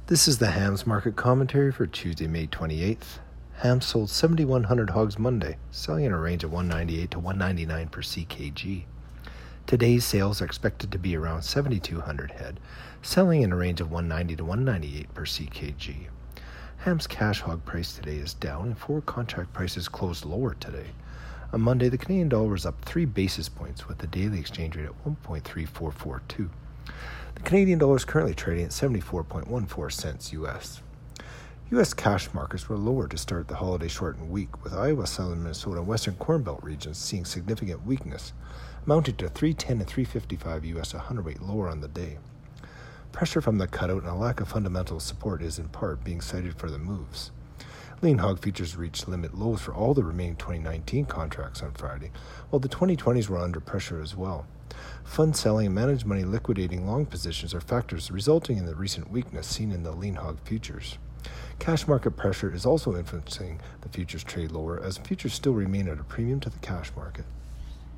This is the Hams Market Commentary for Tuesday, May 28th. Hams sold 7,100 hogs Monday, selling in a range of 198 to 199 per ckg. Today's sales are expected to be around 7,200 head, selling in a range of 190 to 198 per ckg. Hams cash hog price today is down and forward contract prices closed lower today. On Monday, the Canadian dollar was up 3 basis points with the daily exchange rate at 1.3442. The Canadian dollar is currently trading at 74.14 cents U.S. U.S. cash markets were lower to start the holiday shortened week, with Iowa, southern Minnesota, and western Corn Belt regions seeing significant weakness, amounting to 310 and 355 U.S. a hundredweight lower on the day. Pressure from the cutout and a lack of fundamental support is in part being cited for the moves. Lean hog futures reached limit lows for all the remaining 2019 contracts on Friday, while the 2020s were under pressure as well. Fund selling and managed money liquidating long positions are factors resulting in the recent weakness seen in the lean hog futures. Cash market pressure is also influencing the futures trade lower, as futures still remain at a premium to the cash market.